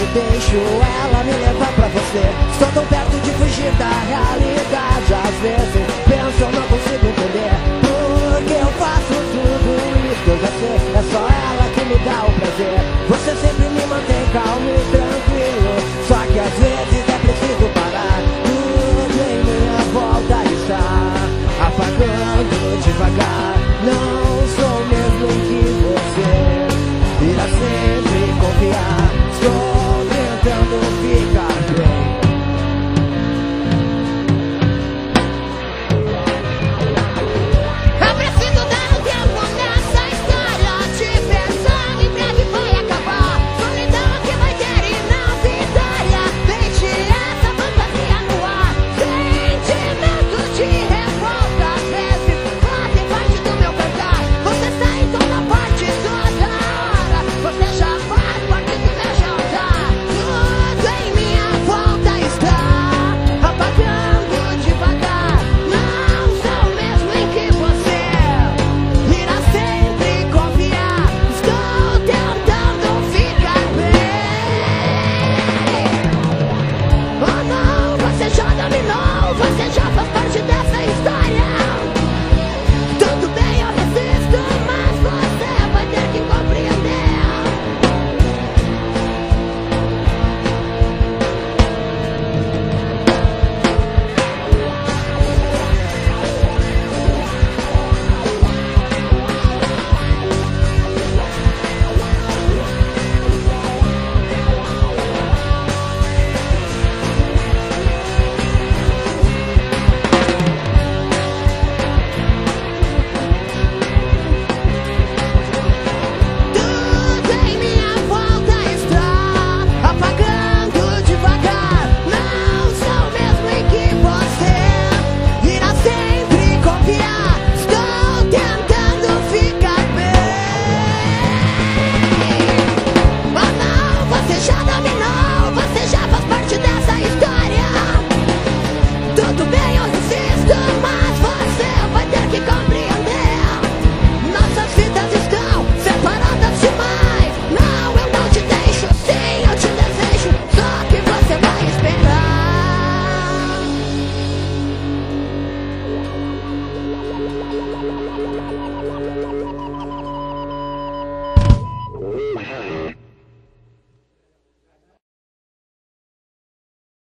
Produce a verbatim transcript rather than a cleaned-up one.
deixo ela me levar pra você. Estou tão perto de fugir da realidade. Às vezes penso, eu não consigo entender porque eu faço tudo isso. Eu já sei, é só ela que me dá o prazer. Você sempre me mantém calmo e tranquilo, só que às vezes é preciso parar. Tudo em minha volta está apagando devagar. Não sou mesmo em que você irá sempre confiar.